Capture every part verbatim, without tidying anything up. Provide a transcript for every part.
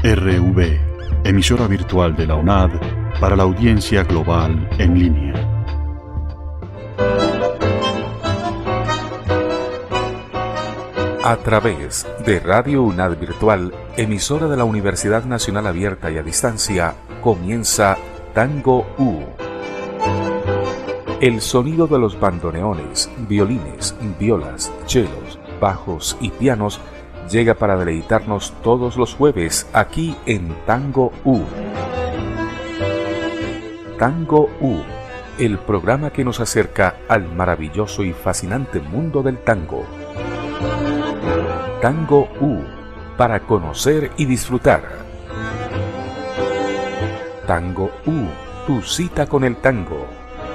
R V, emisora virtual de la UNAD para la audiencia global en línea. A través de Radio UNAD Virtual, emisora de la Universidad Nacional Abierta y a Distancia, comienza Tango U. El sonido de los bandoneones, violines, violas, chelos, bajos y pianos llega para deleitarnos todos los jueves aquí en Tango U. Tango U, el programa que nos acerca al maravilloso y fascinante mundo del tango. Tango U, para conocer y disfrutar. Tango U, tu cita con el tango.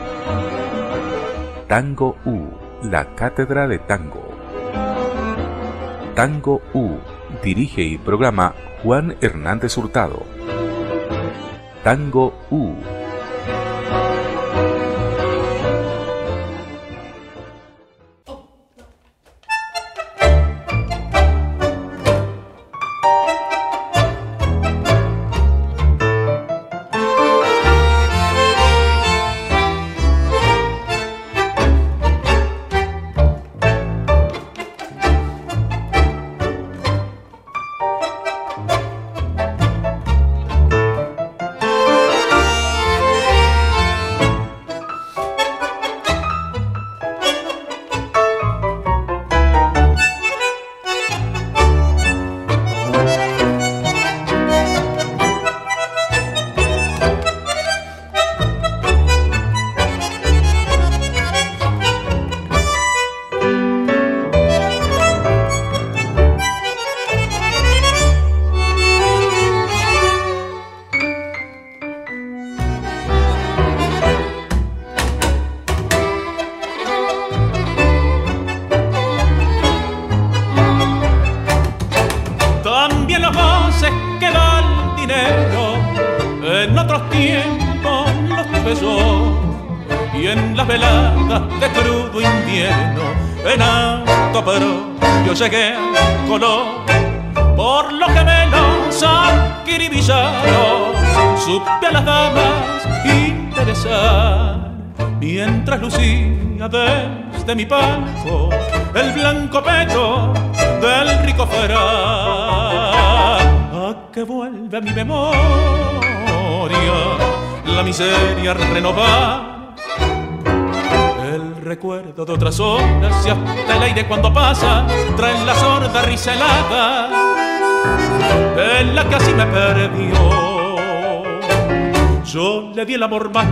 Tango U, la cátedra de tango. Tango U, dirige y programa Juan Hernández Hurtado. Tango U. Llegué color por lo que me los acribillaron, supe a las damas interesar mientras lucía desde mi palco el blanco pecho del rico feral. A que vuelve a mi memoria la miseria renovar, recuerdo de otras horas y hasta el aire cuando pasa trae la sorda risa helada de la que así me perdió. Yo le di el amor más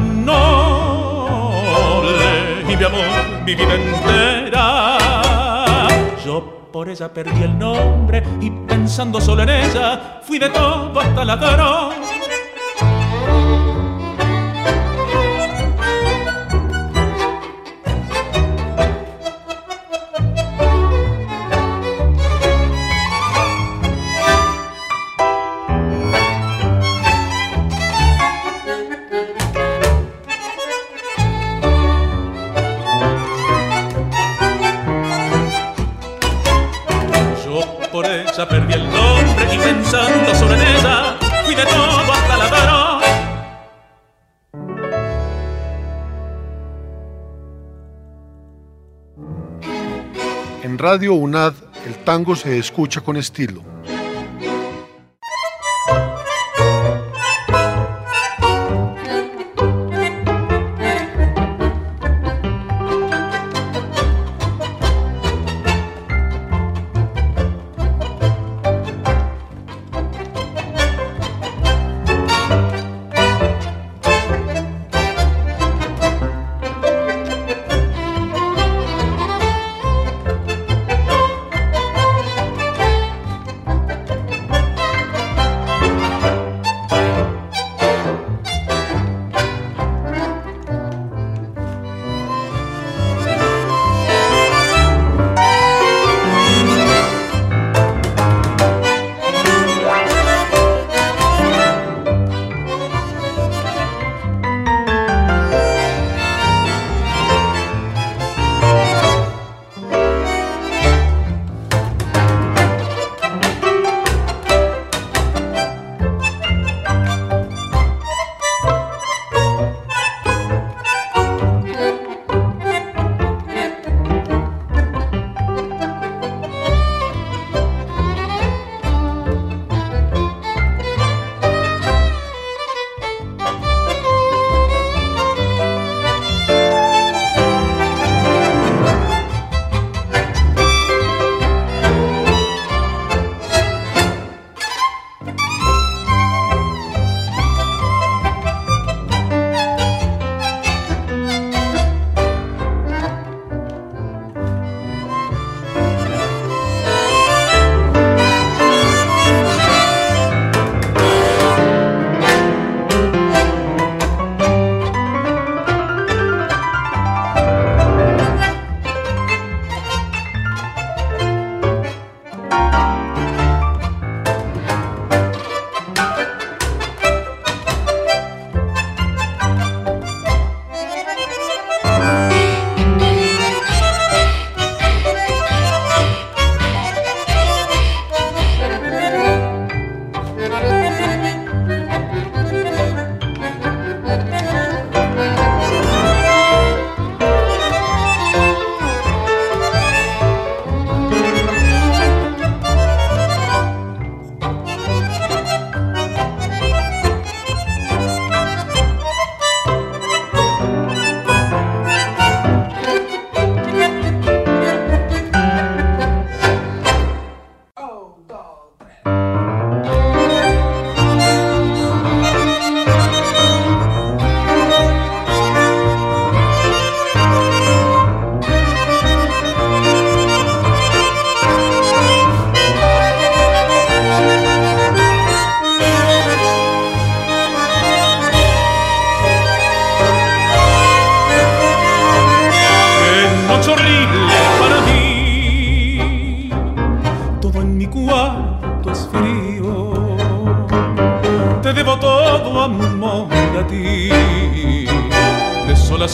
noble y mi amor mi vida entera. Yo por ella perdí el nombre y pensando solo en ella fui de todo hasta ladrón. Ya perdí el nombre y pensando solo en ella fui de todo hasta la varón. En Radio UNAD el tango se escucha con estilo.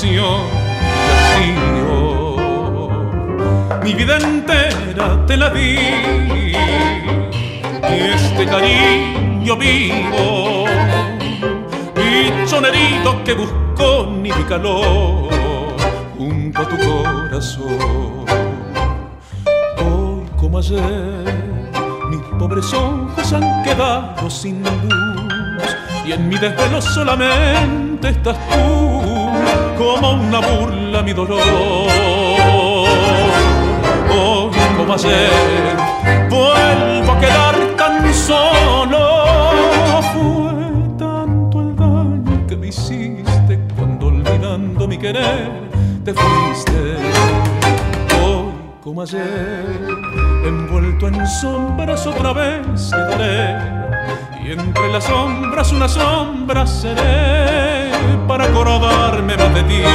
pasión y hastío. Mi vida entera te la di y este cariño vivo, bichón herido que buscó ni mi calor junto a tu corazón. Hoy como ayer mis pobres ojos han quedado sin luz y en mi desvelo solamente estás tú, como una burla mi dolor. Hoy como ayer vuelvo a quedar tan solo. Fue tanto el daño que me hiciste cuando olvidando mi querer te fuiste. Hoy como ayer envuelto en sombras otra vez quedaré y entre las sombras una sombra seré para acordarme más de ti.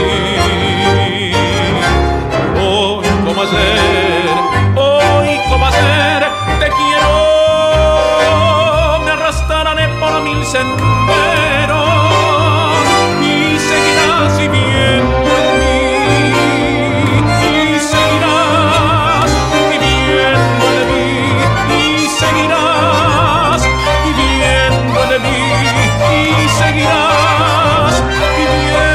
Hoy como ayer, hoy como ayer te quiero, me arrastraré por mil senderos y seguirás viviendo en mí, y seguirás viviendo de mí, y seguirás viviendo de mí, y seguirás viviendo.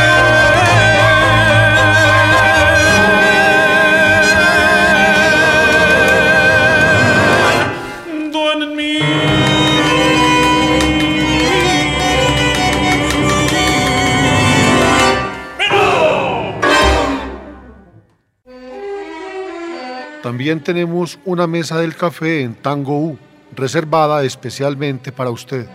También tenemos una mesa del café en Tango U, reservada especialmente para usted.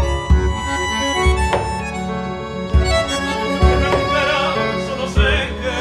Solo sé que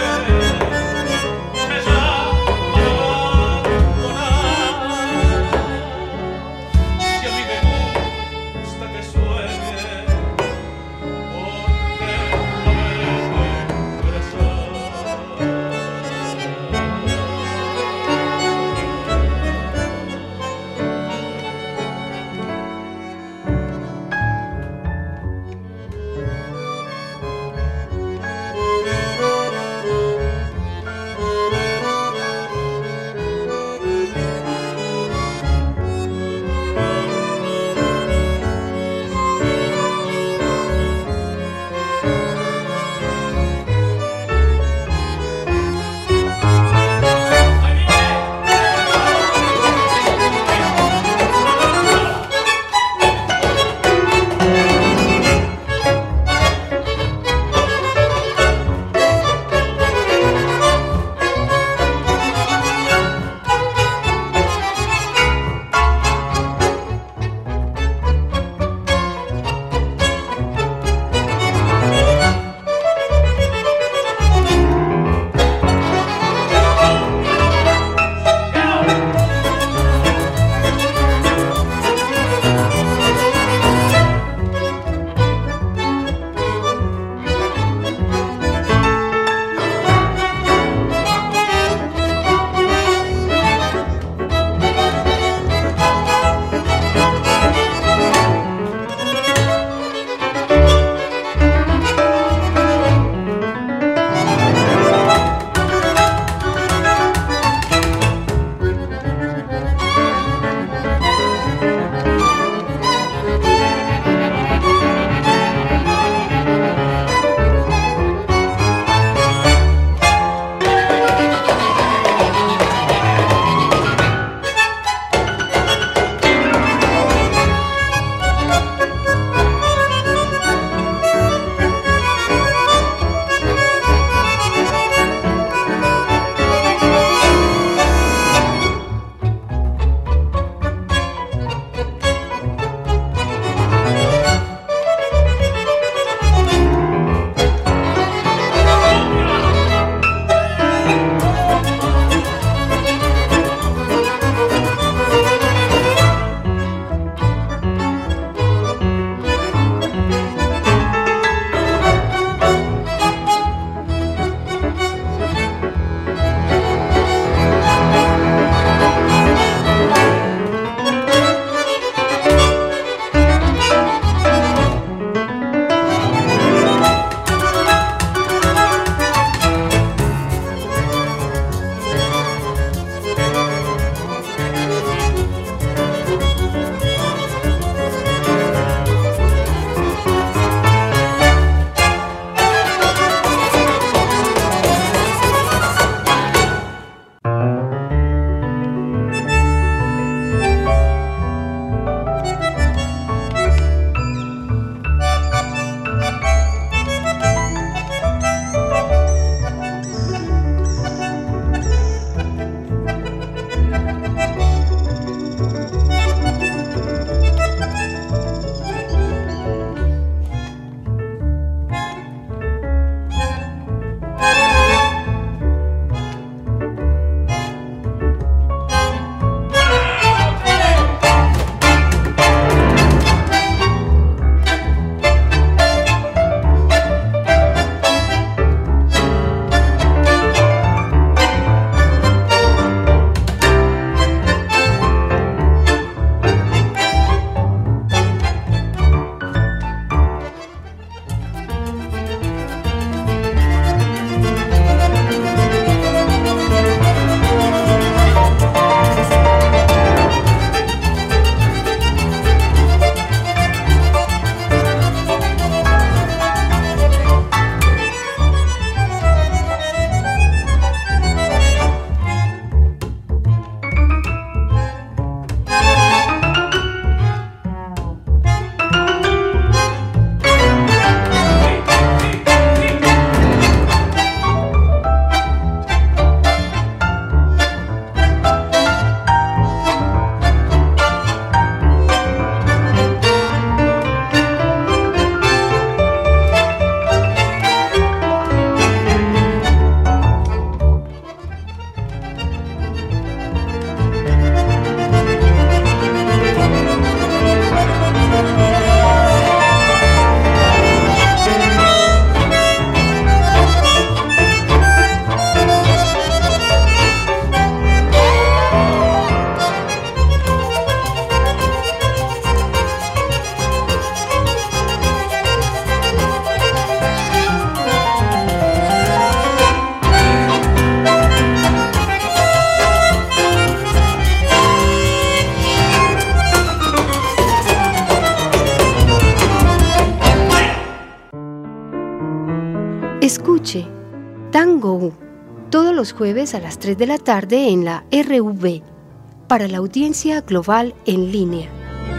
Escuche Tango U todos los jueves a las tres de la tarde en la R V para la audiencia global en línea.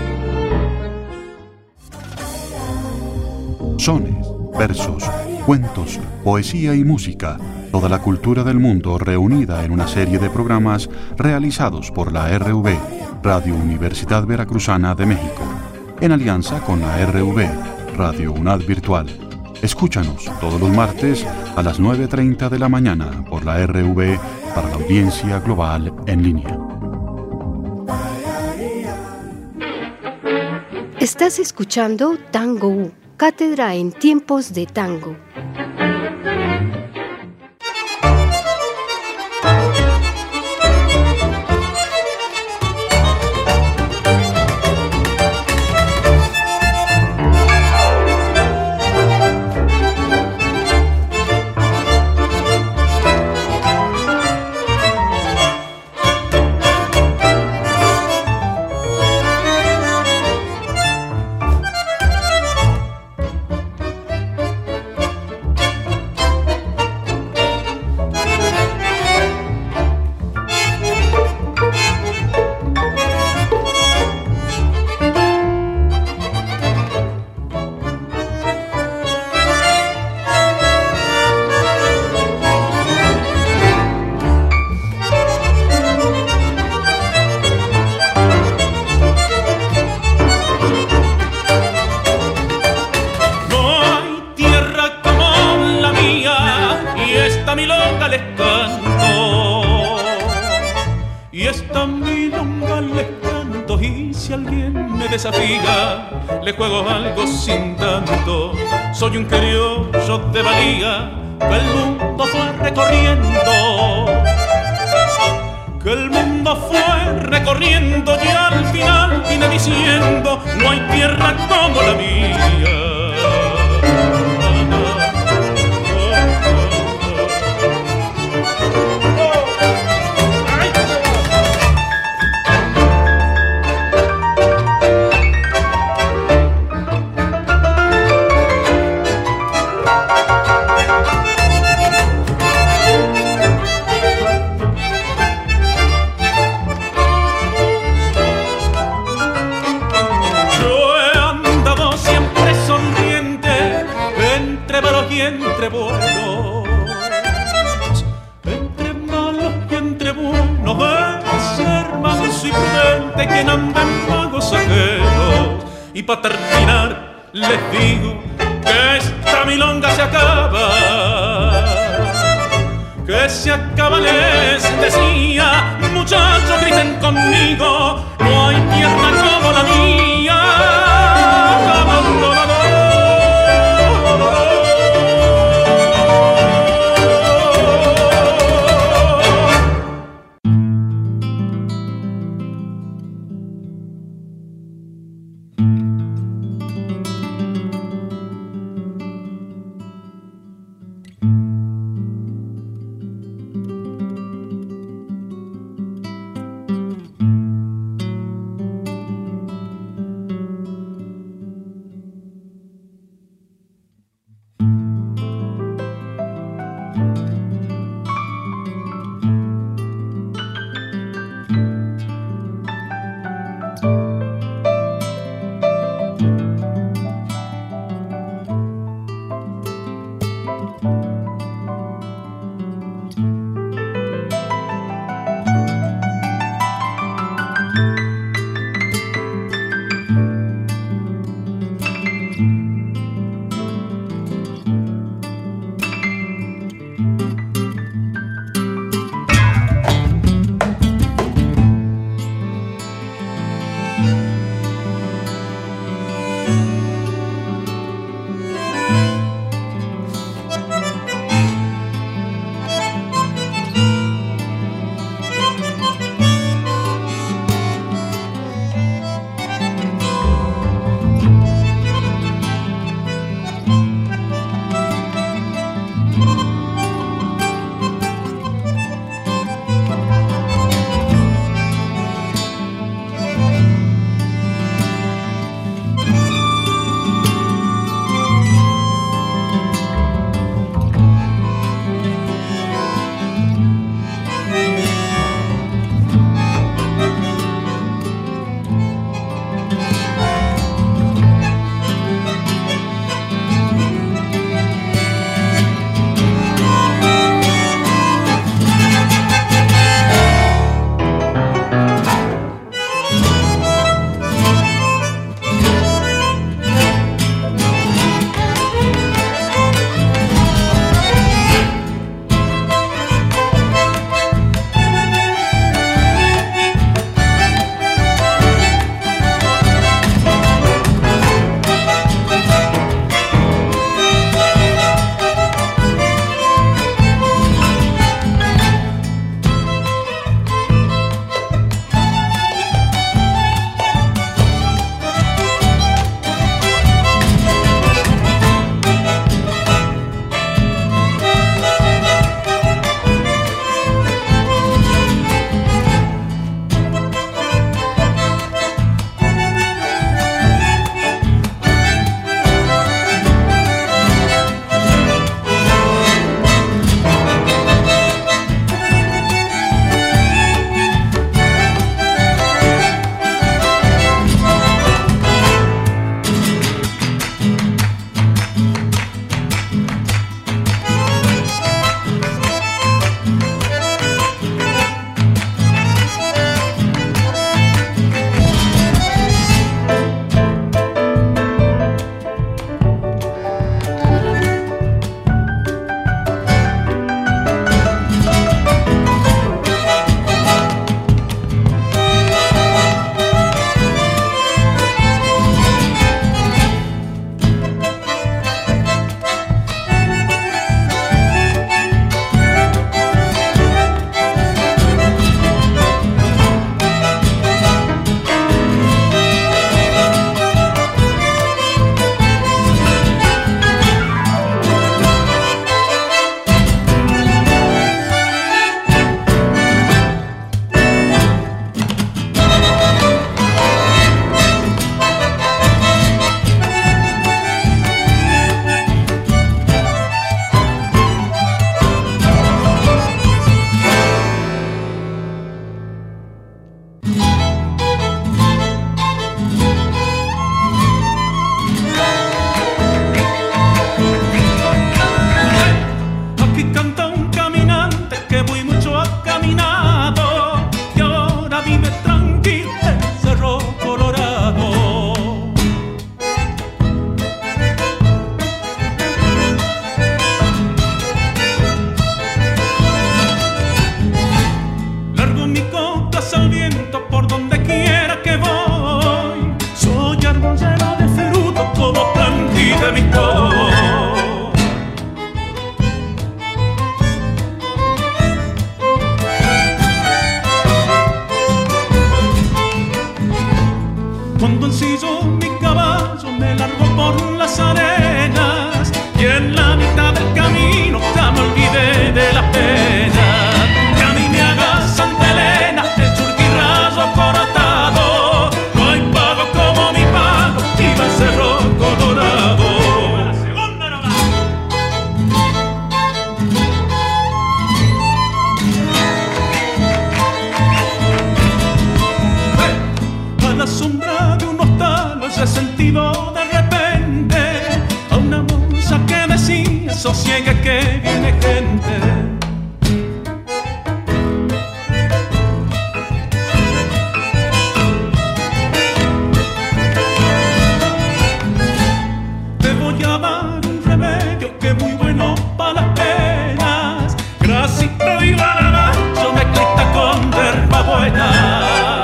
Sones, versos, cuentos, poesía y música, toda la cultura del mundo reunida en una serie de programas realizados por la R V, Radio Universidad Veracruzana de México, en alianza con la R V, Radio UNAD Virtual. Escúchanos todos los martes a las nueve y media de la mañana por la R V para la audiencia global en línea. Estás escuchando Tango U, cátedra en tiempos de tango. Le juego algo sin tanto, soy un criollo de valía que el mundo fue recorriendo, que el mundo fue recorriendo y al final vine diciendo no hay tierra como la mía. Entre buenos, entre malos y entre buenos, es ser manso y prudente quien anda en pagos ajenos. Y para terminar les digo que esta milonga se acaba, que se acaba les decía, muchachos griten conmigo, no hay tierra como la mía. sosiegue que viene gente. Te voy a dar un remedio que es muy bueno para las penas. Grasito y barabacho mezclita con hierba buena.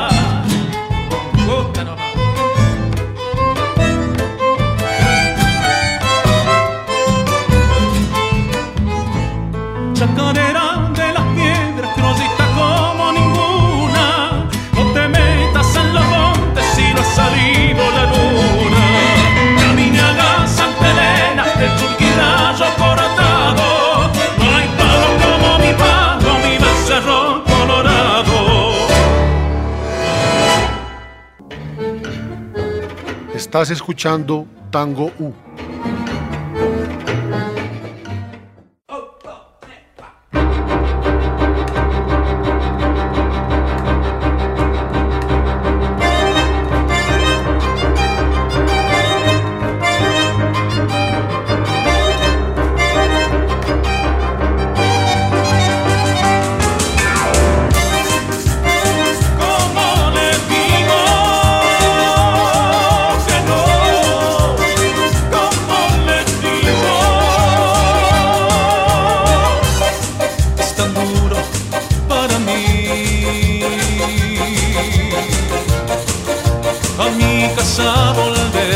Chacarera de las piedras, crosita como ninguna. No te metas en los montes si no ha salido la luna. Caminaga, Santa Elena, el Churquirayo coratado. No hay palo como mi palo, mi becerro colorado. Estás escuchando Tango U. A volver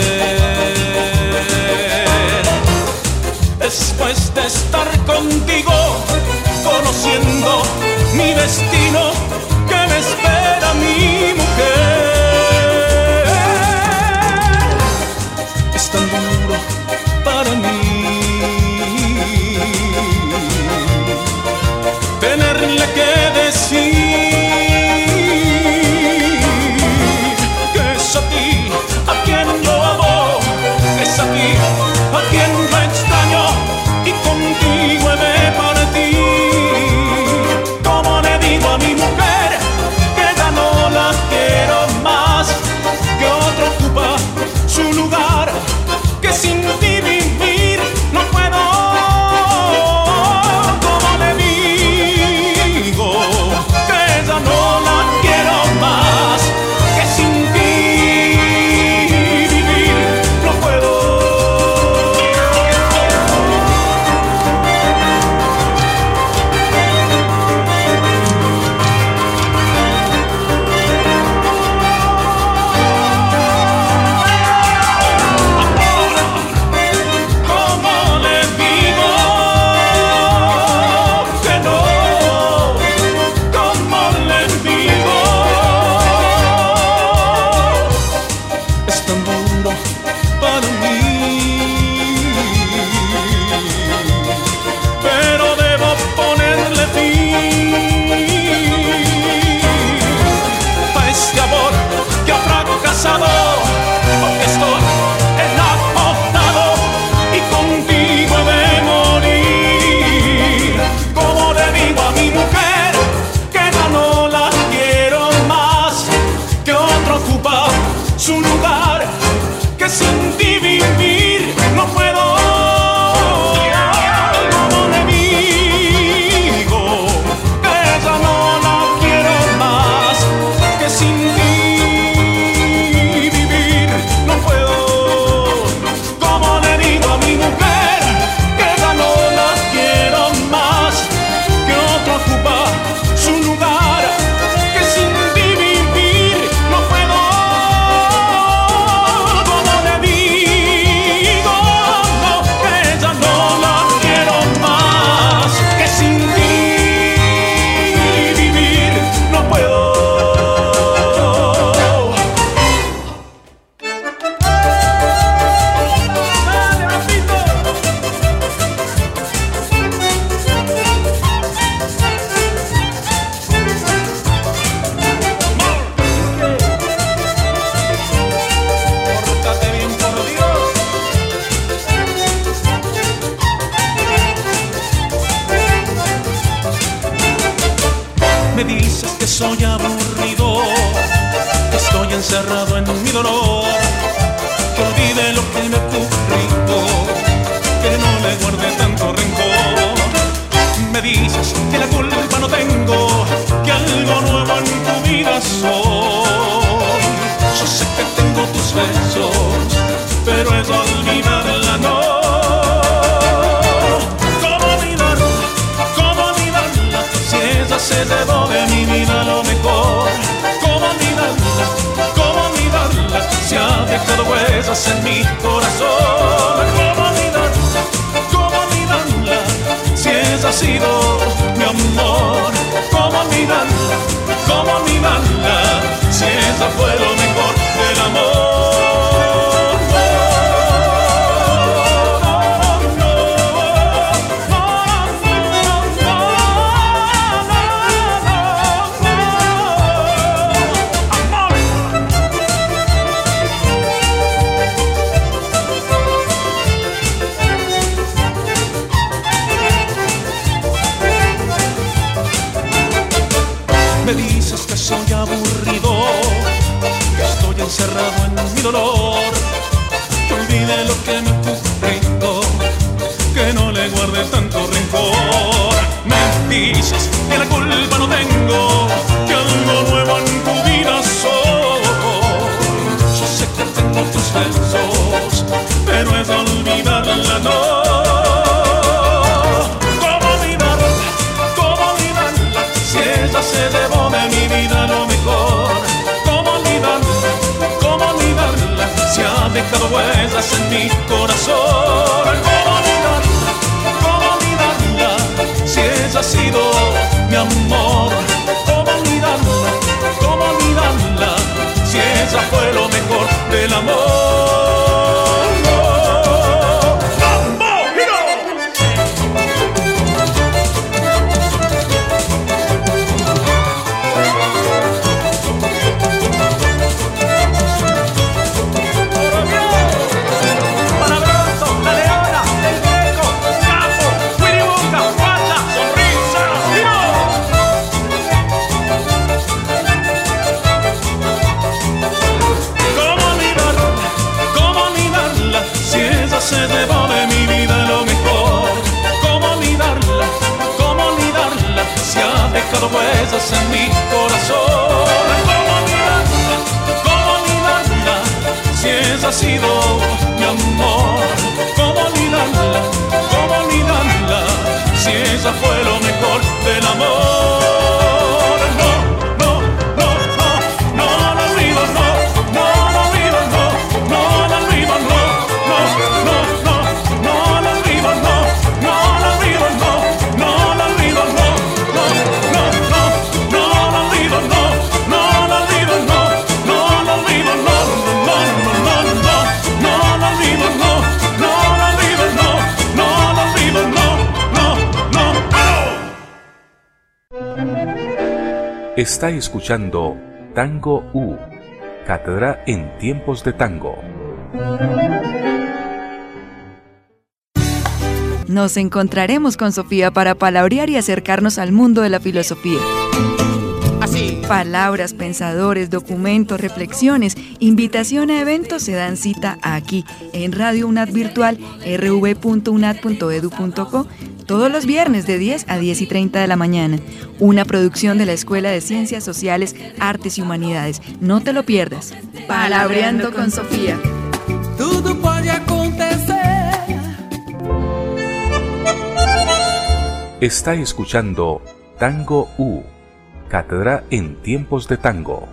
después de estar contigo, conociendo mi destino, que me espera mi mujer. Es tan duro para mí tenerle que decir a quien no extraño y contigo he de partir. Como le digo a mi mujer que ya no la quiero más, que otro ocupa su lugar, que sin ti vivir no puedo. Como le digo que ya no la quiero más, que sin ti porque estoy enamorado y contigo he de morir. Como le digo a mi mujer que ya no la quiero más, que otro ocupa su lugar, que sin ti vivir no puedo. Como le digo que ya no la quiero más, que sin ti me dices que soy aburrido, que estoy encerrado en mi dolor, que olvide lo que me ha ocurrido, que no le guarde tanto dejado huellas en mi corazón. ¿Cómo olvidarla? ¿Cómo olvidarla? Si ella ha sido mi amor. ¿Cómo olvidarla? ¿Cómo olvidarla? Si ella fue lo mejor del amor. Me dices que soy aburrido, que estoy encerrado en mi dolor, que olvide lo que me ocurrió, que no le guarde tanto rencor. Me dices que la culpa no tengo, que algo nuevo en tu vida soy. Yo sé que tengo tus besos, pero es olvidarla no. Se llevó de mi vida lo mejor. ¿Cómo olvidarla? ¿Cómo olvidarla? Si ha dejado huellas en mi corazón. ¿Cómo olvidarla? ¿Cómo olvidarla? Si ella ha sido mi amor. ¿Cómo olvidarla? ¿Cómo olvidarla? Si ella fue lo mejor del amor. Se llevó de mi vida lo mejor. ¿Cómo olvidarla? ¿Cómo olvidarla? Si ha dejado huellas en mi corazón. ¿Cómo olvidarla? ¿Cómo olvidarla? Si ella ha sido mi amor. ¿Cómo olvidarla? ¿Cómo olvidarla? Si ella fue lo mejor del amor. Está escuchando Tango U, Cátedra en Tiempos de Tango. Nos encontraremos con Sofía para palabrear y acercarnos al mundo de la filosofía. Así. Palabras, pensadores, documentos, reflexiones, invitación a eventos se dan cita aquí, en Radio UNAD Virtual, r v punto unad punto edu punto co, todos los viernes de diez a diez y treinta de la mañana. Una producción de la Escuela de Ciencias Sociales, Artes y Humanidades. No te lo pierdas. Palabreando con Sofía. Tudo pode acontecer. Está escuchando Tango U, Cátedra en Tiempos de Tango.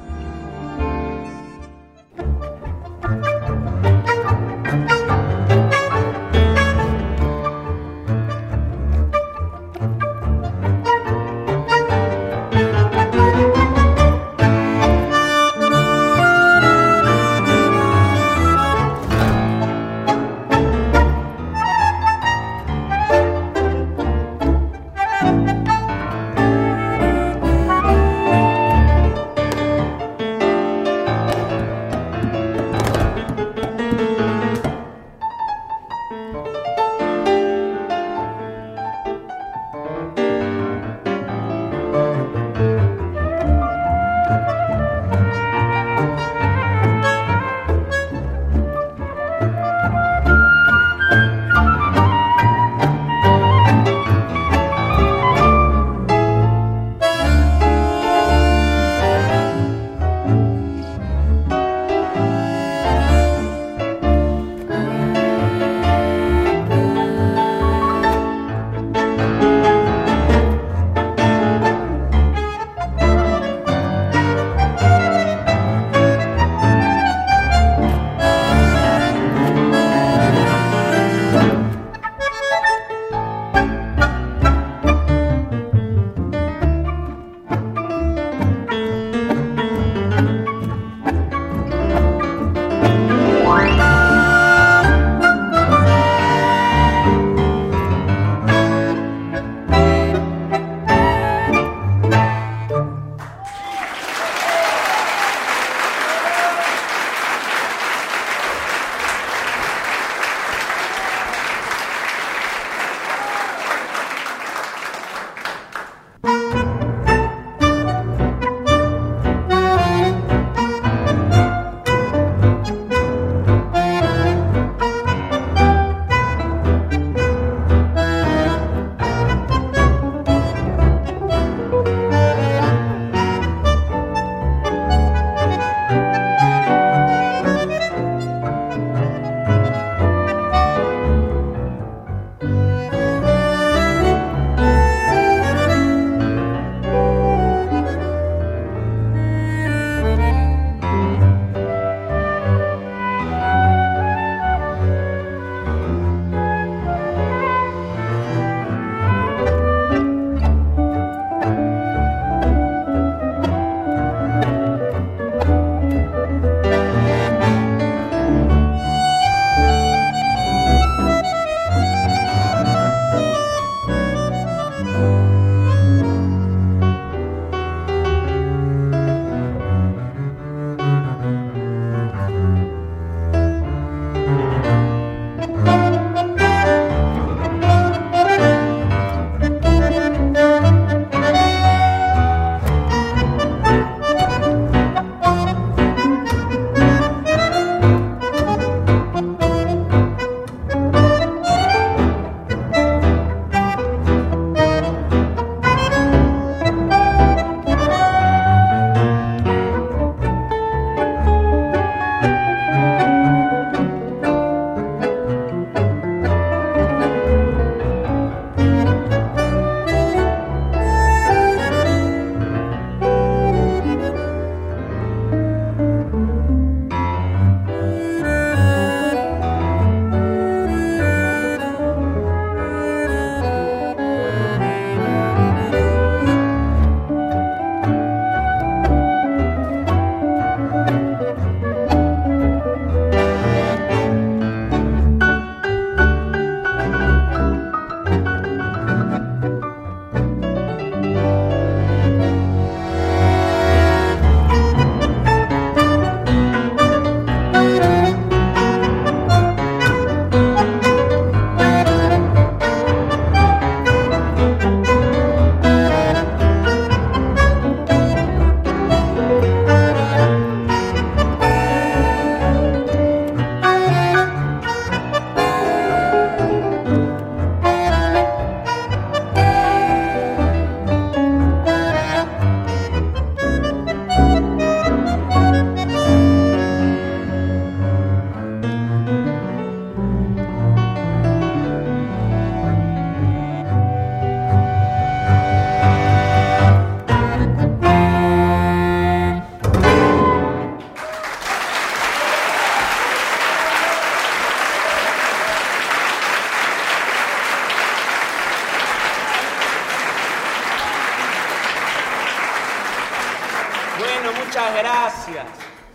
Muchas gracias.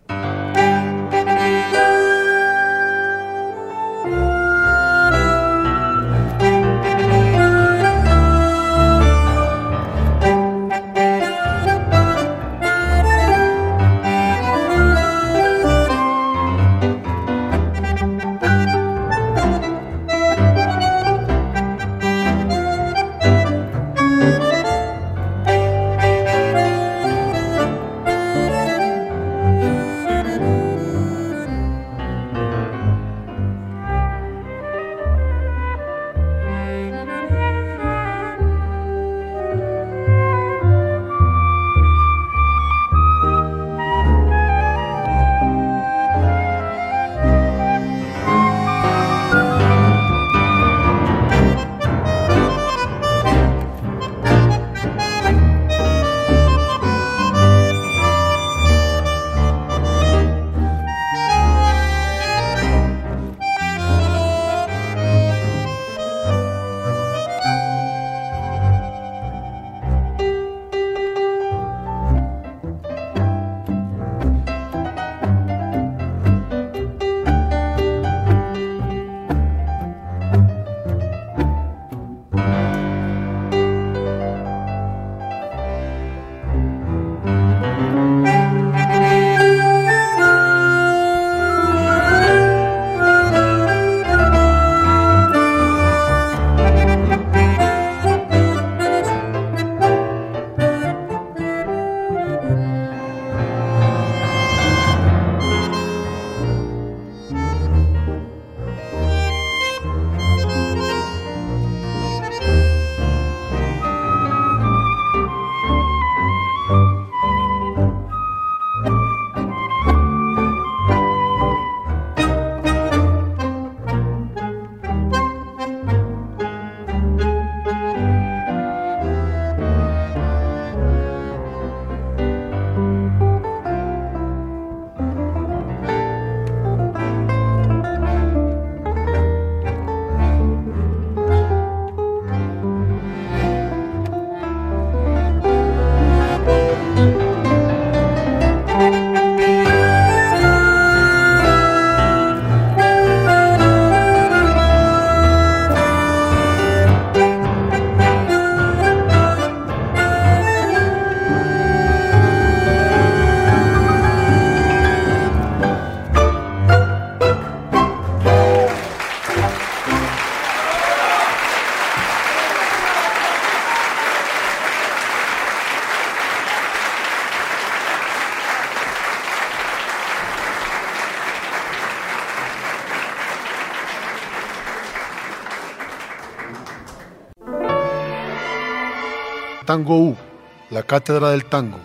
Tango U, la cátedra del tango.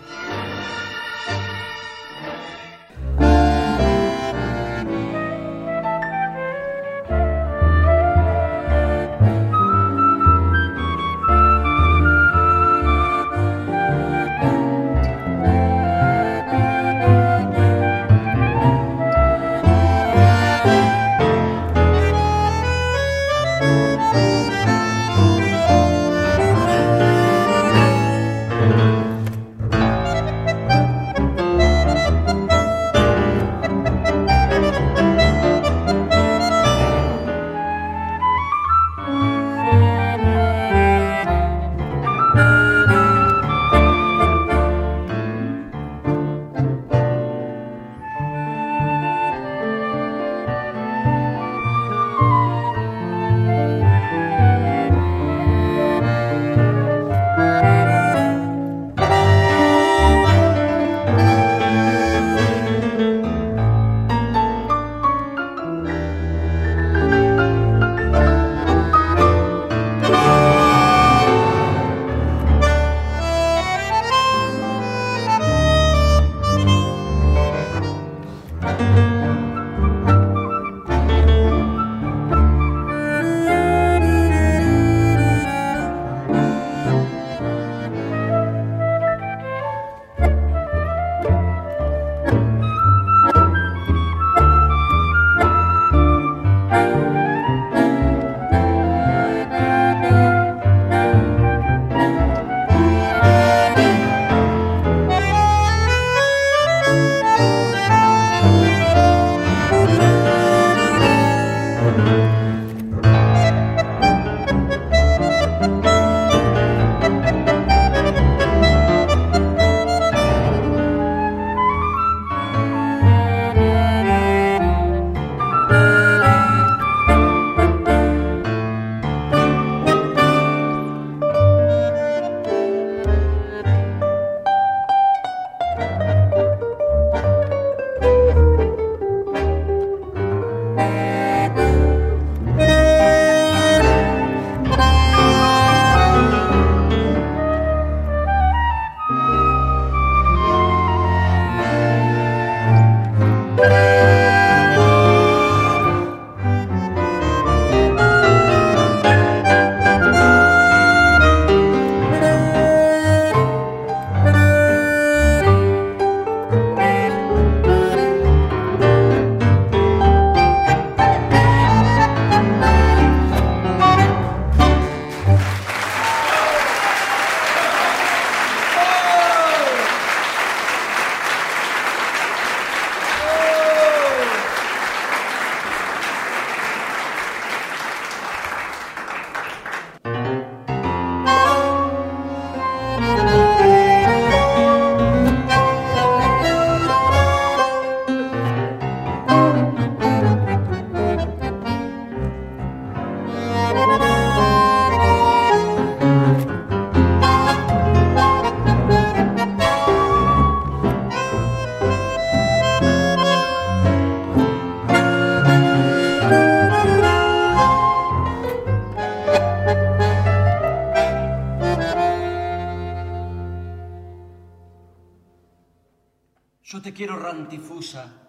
Yo te quiero rantifusa,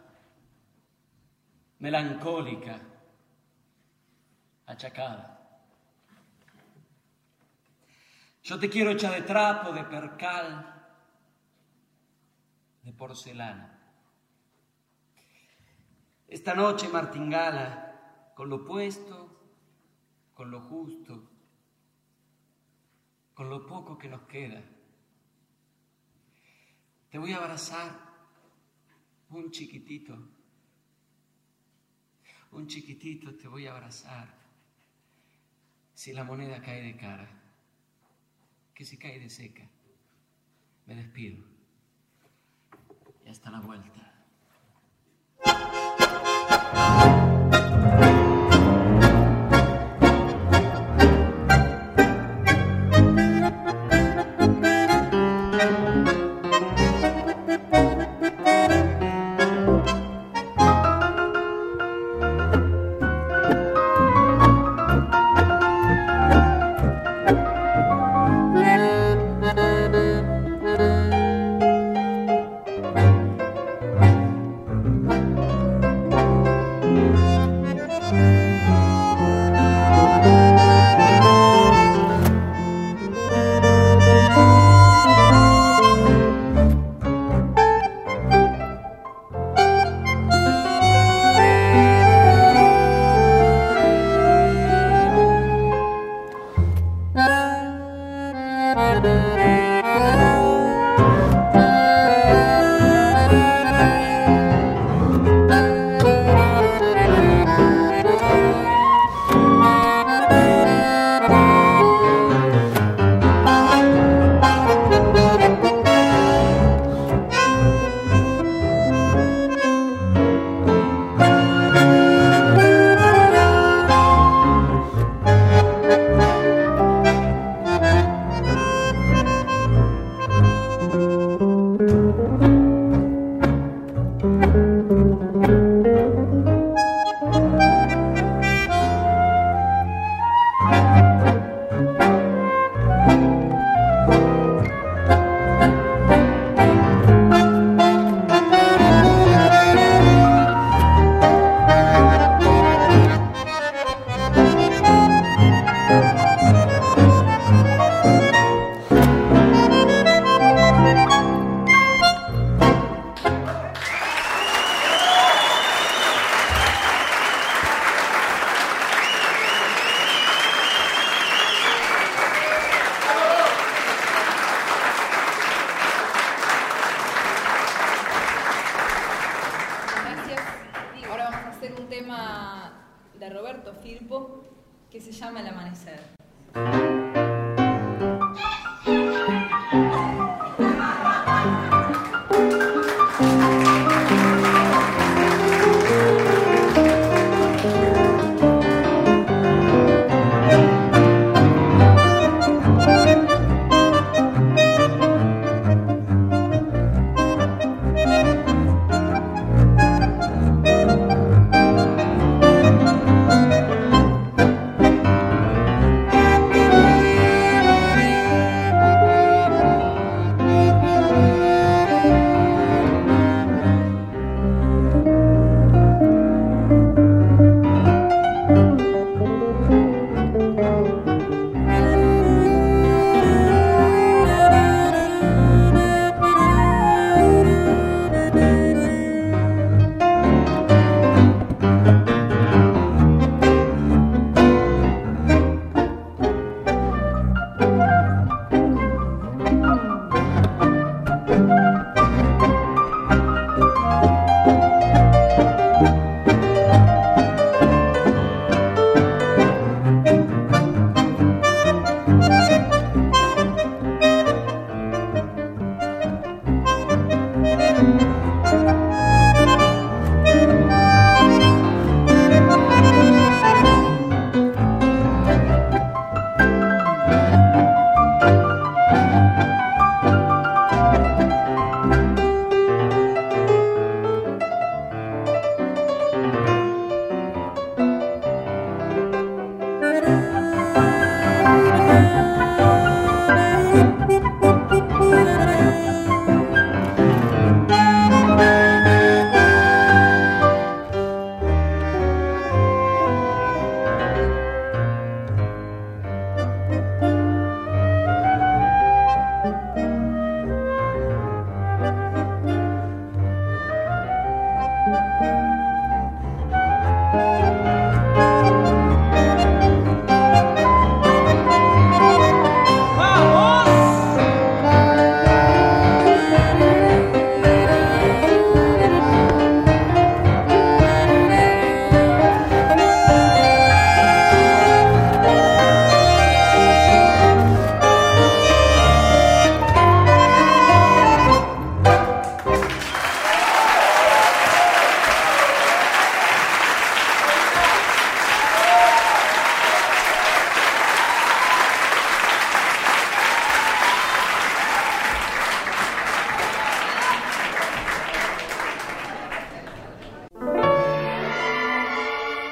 melancólica, achacada. Yo te quiero hecha de trapo, de percal, de porcelana. Esta noche martingala, con lo puesto, con lo justo, con lo poco que nos queda. Te voy a abrazar, un chiquitito, un chiquitito te voy a abrazar. Si la moneda cae de cara, que si cae de seca, me despido y hasta la vuelta.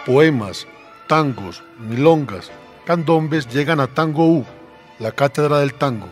Poemas, tangos, milongas, candombes llegan a Tango U, la cátedra del tango.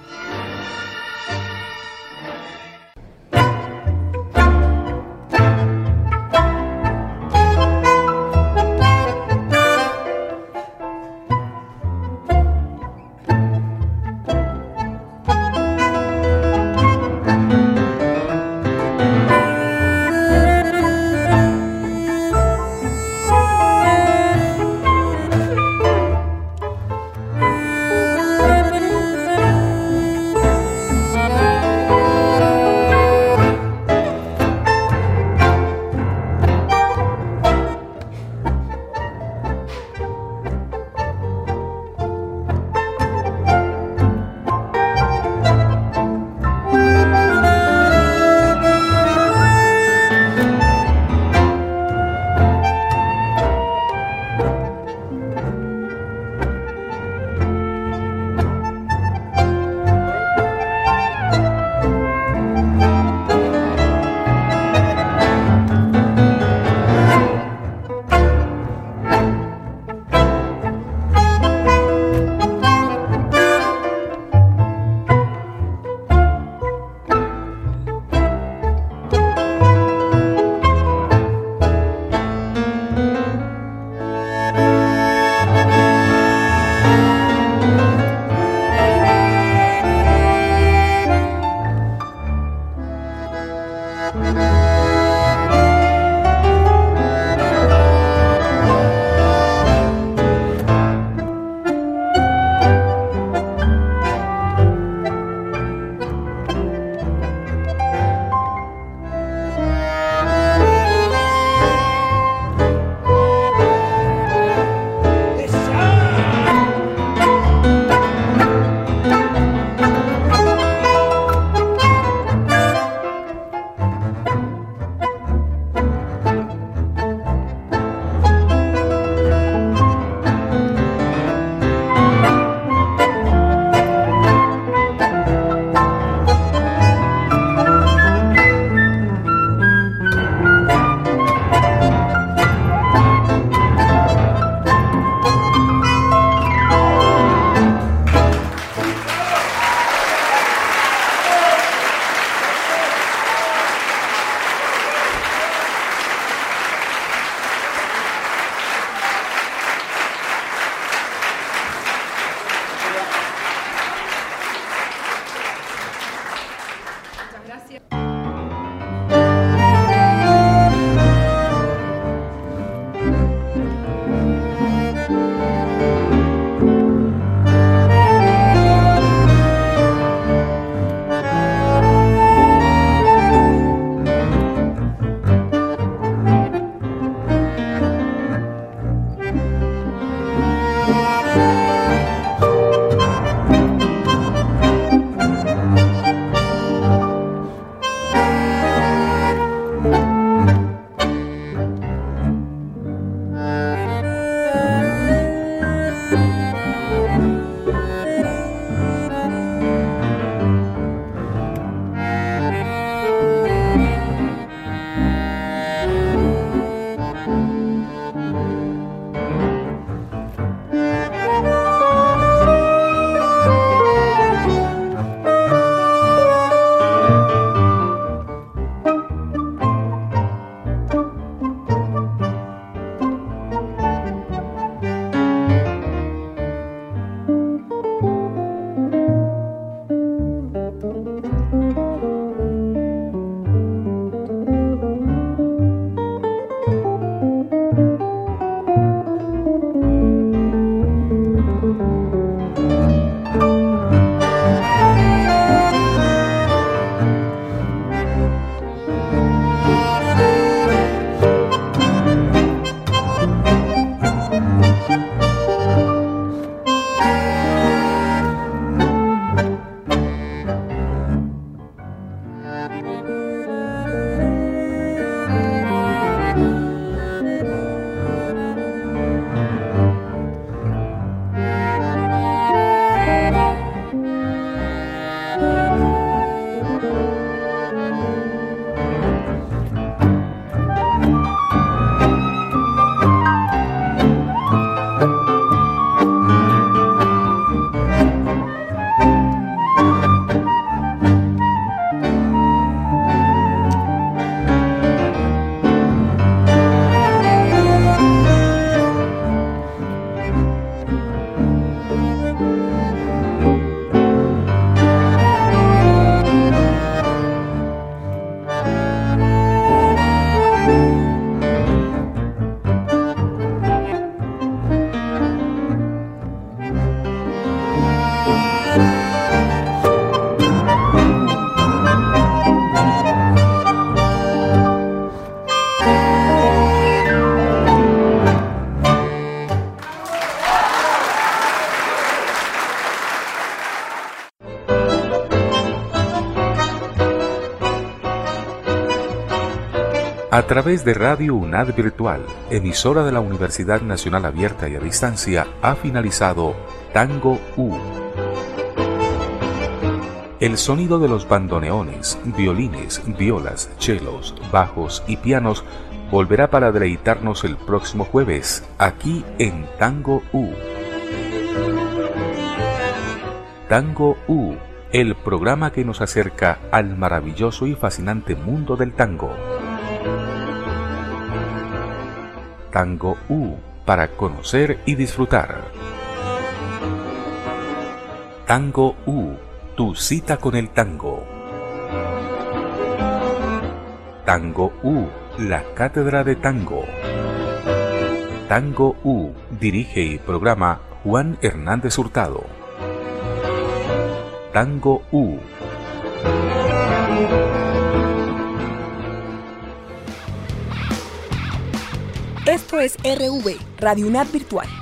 A través de Radio UNAD Virtual, emisora de la Universidad Nacional Abierta y a Distancia, ha finalizado Tango U. El sonido de los bandoneones, violines, violas, chelos, bajos y pianos volverá para deleitarnos el próximo jueves, aquí en Tango U. Tango U, el programa que nos acerca al maravilloso y fascinante mundo del tango. Tango U, para conocer y disfrutar. Tango U, tu cita con el tango. Tango U, la cátedra de tango. Tango U, dirige y programa Juan Hernández Hurtado. Tango U. Esto es R V, Radio UNAD Virtual.